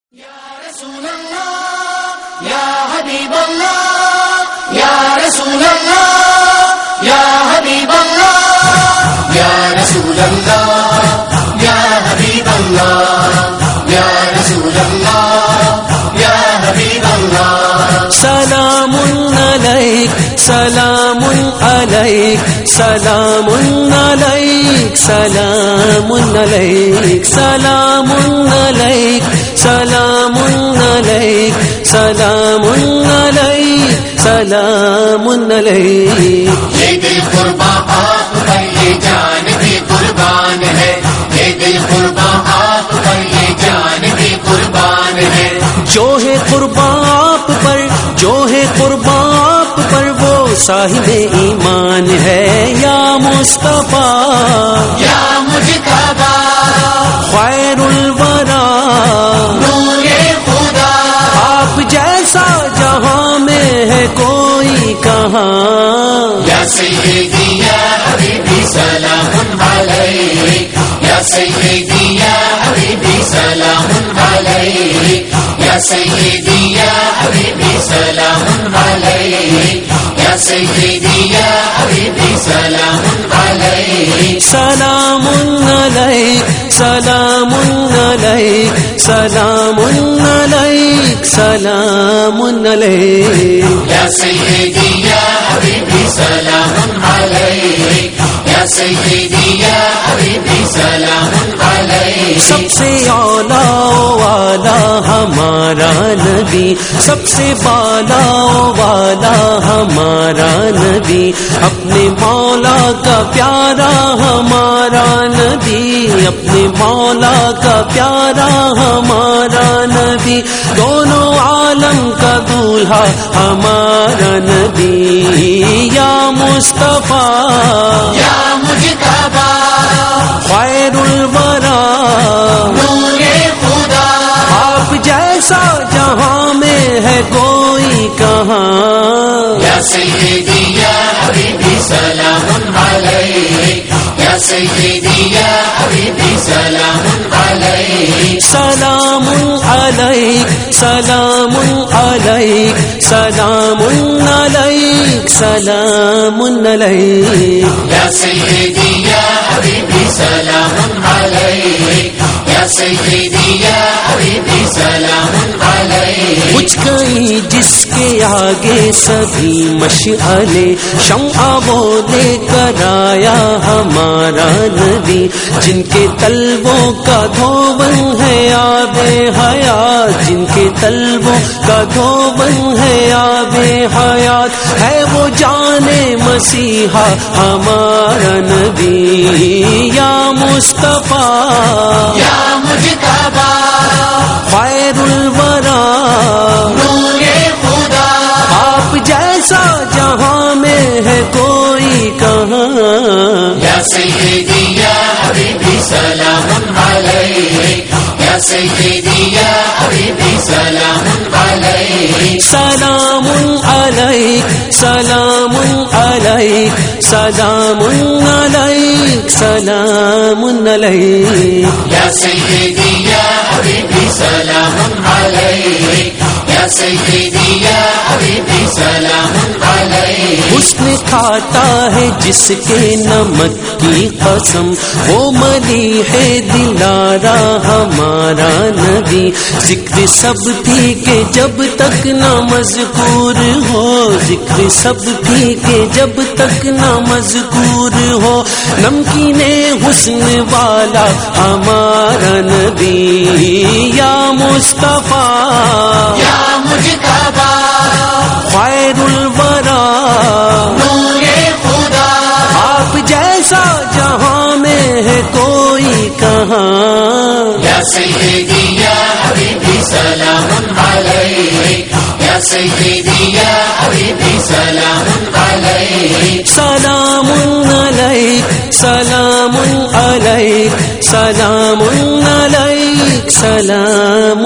یا رسول اللہ یا حبیب اللہ یا رسول اللہ یا حبیب اللہ یا رسول اللہ یا حبیب اللہ یا رسول اللہ یا حبیب اللہ. سلام علیک سلام علیک سلام علیک سلام علیک سلام علیک سلام علیک سلام علیک سلام علیک. یہ دل قربان آپ پر یہ جان بھی قربان ہے، یہ دل قربان آپ پر یہ جان بھی قربان ہے. جو ہے قربان آپ پر، جو ہے قربان آپ پر، وہ صاحب ایمان ہے. یا مصطفیٰ یا مجتبی خیر الورا نور خدا، آپ جیسا جہاں میں ہے کوئی کہاں. یا سیدی یا حبیبی سلام علیک، یا سیدی یا حبیبی سلام علیک، یا سیدی یا حبیبی سلام علیک، یا سیدی یا حبیبی سلام علیک. سلام علیک سلام علیک سلام علیک سلام علیک. یا سیدی یا حبیبی سلام علیک، یا سیدی یا حبیبی سلام علیک. سب سے اولا والا ہمارا نبی، سب سے بالا والا ہمارا نبی، اپنے مولا کا پیارا ہمارا نبی، اپنے مولا کا پیارا ہمارا نبی، دونوں عالم کا دولہا ہمارا نبی. یا مصطفیٰ یا مجتبی خیر الورا نور خدا، آپ جیسا جہاں میں ہے کوئی کہاں. یا سیدی یا حبیبی سلام علیک، یا سیدی یا حبیبی سلام علیک. سلام علیک سلام علیک سلام علیک سلام علیک. یا سیدی یا حبیبی سلام علیک، یا سیدی یا حبیبی سلام علیک. کچھ گئی جس کے آگے سبھی مشعلے، شمع وہ لے کر آیا ہمارا نبی، جن کے تلووں کا دھوبن ہے آب حیات، جن کے تلووں کا دھوبن ہے آب حیات، ہے وہ جان مسیحا ہمارا نبی. یا مصطفیٰ یا مجتبی خیر الورا نور خدا، آپ جیسا جہاں میں ہے کوئی کہاں. یا سیدی یا حبیبی سلام علیک، یا سیدی یا حبیبی سلام علیک. سلام علیک سلام علیک سلام علیک سلام علیک. یا سیدی یا حبیبی سلام علیک، یا سیدی یا حبیبی سلام علیک. حسن کھاتا ہے جس کے نمک کی قسم، وہ ملیح دلارا ہمارا نبی، ذکر سب تھی کہ جب تک نہ مذکور ہو، ذکر سب تھی کہ جب تک نہ مذکور ہو، نمکین حسن والا ہمارا نبی. یا مصطفیٰ یا مجتبی خیر الورا نور خدا، آپ جیسا جہاں میں ہے کوئی کہاں. یا سیدی یا حبیبی سلام علیک، یا سیدی یا حبیبی سلام علیک. سلام علیک سلام علیک سلام علیک سلام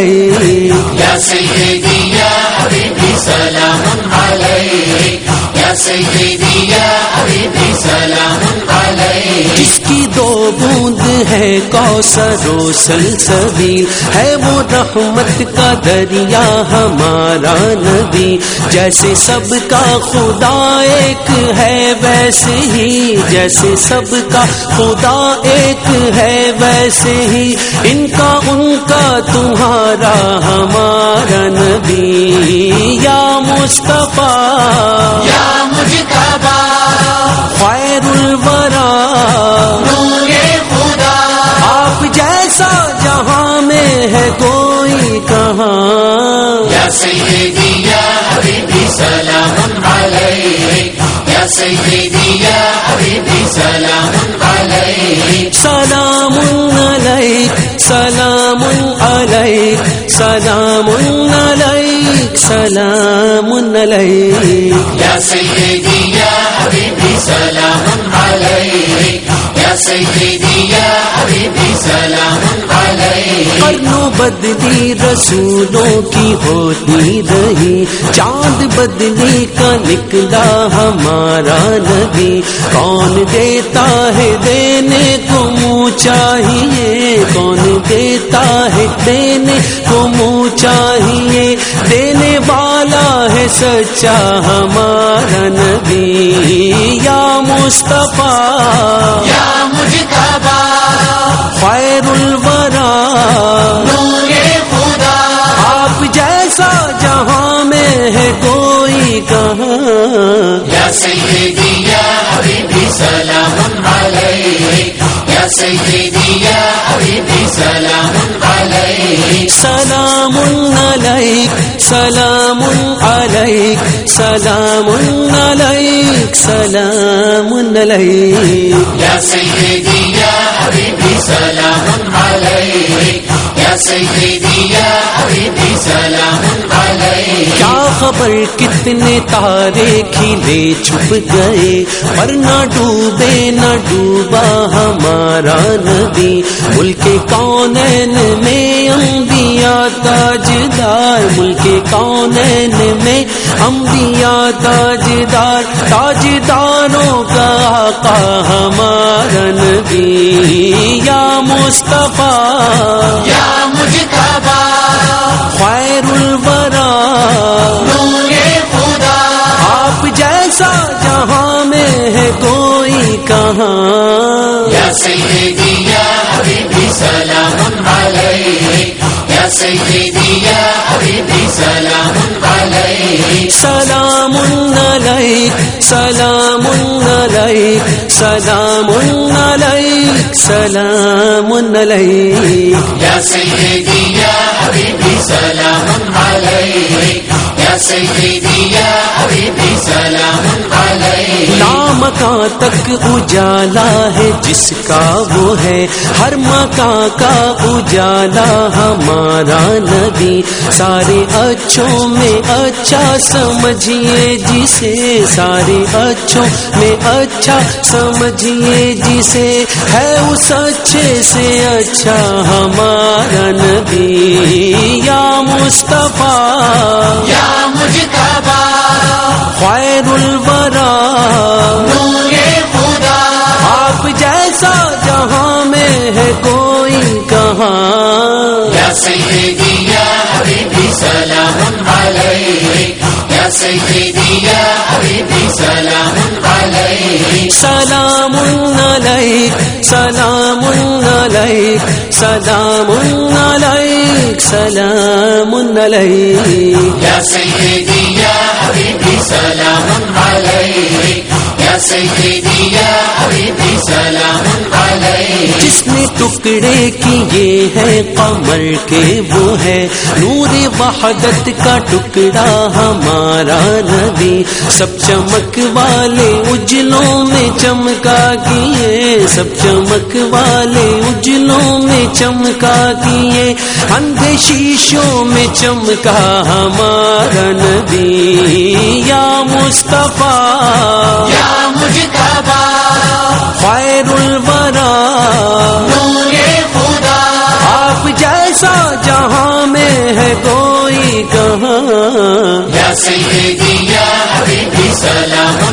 علیک. یا سیدی یا حبیبی سلام علیک، یا سیدی یا حبیبی سلام علیک. جس کی 2 بوند ہے کوثر و سلسبیل، ہے وہ رحمت کا دریا ہمارا نبی. جیسے سب کا خدا ایک ہے ویسے ہی، جیسے سب کا خدا ایک ہے ویسے ہی، ان کا تمہارا ہمارا نبی. یا مصطفیٰ یا مجتبی خیر الورا نور خدا، آپ جیسا جہاں میں ہے کوئی کہاں. یا سیدی یا حبیبی سلام علیک. یا سیدی یا حبیبی سلام علیک. سلام علیک سلام علیک سلام علیک سلام علیک. یا سیدی یا حبیبی سلام علیک. یا سیدی یا حبیبی سلام علیک. قرنوں بدلی رسولوں کی ہوتی رہی، چاند بدلی کا نکلا ہمارا نبی. کون دیتا ہے دینے کو منہ چاہیے، کون دیتا ہے دینے کو منہ چاہیے. دینے والا ہے سچا ہمارا نبی. یا مصطفیٰ یا مجتبی خیر الورا نور خدا، آپ جیسا جہاں میں ہے کوئی کہاں. یا سیدی یا حبیبی سلام علیک. یا سیدی یا حبیبی سلام علیک. سلام علیک سلام علیک سلام علیک سلام علیک. یا سیدی یا حبیبی سلام علیک. یا سیدی یا حبیبی سلام علیک. کیا خبر کتنے تارے کھلے چھپ گئے، پر نہ ڈوبے نہ ڈوبا ہمارا نبی. ملک کونین میں انبیاء تاجدار، ملک کونین میں انبیاء تاجدار، تاجداروں کا آقا ہمارا نبی. یا مصطفیٰ یا مجتبی خیر الورا نور خدا، آپ جیسا جہاں میں ہے کوئی کہاں. یا سیدی یا حبیبی سلام علیک. یا سیدی یا حبیبی سلام علیک. سلام علیک سلام علیک سلام علیک سلام علیک. یا سیدی یا حبیبی سلام علیک. یا سیدی یا حبیبی سلام علیک. لامکاں تک اجالا ہے جس کا وہ ہے، ہر مکاں کا اجالا ہمارا نبی. سارے اچھوں میں اچھا سمجھیے جسے، سارے اچھوں میں اچھا سمجھیے جسے، ہے اس اچھے سے اچھا ہمارا نبی. یا مصطفیٰ یا مجتبی خیر الورا نور خدا، آپ جیسا جہاں میں ہے کوئی کہاں. یا سیدی یا حبیبی سلام علیک. یا سیدی یا حبیبی سلام علیک. سلام علیک سلام علیک سلام علیک سلام علیک. یا سیدی یا حبیبی سلام علیک. یا سیدی یا حبیبی سلام علیک. جس نے ٹکڑے کیے ہیں قمر کے وہ ہے نور وحدت کا ٹکڑا ہمارا نبی. سب چمک والے اجلوں میں چمکا کیے، سب چمک والے اجلوں میں چمکا کیے، اندھے شیشوں میں چمکا ہمارا نبی. یا مصطفیٰ یا مجتبی خیر الورا نور خدا، آپ جیسا جہاں میں ہے کوئی کہاں. یا سیدی یا حبیبی سلام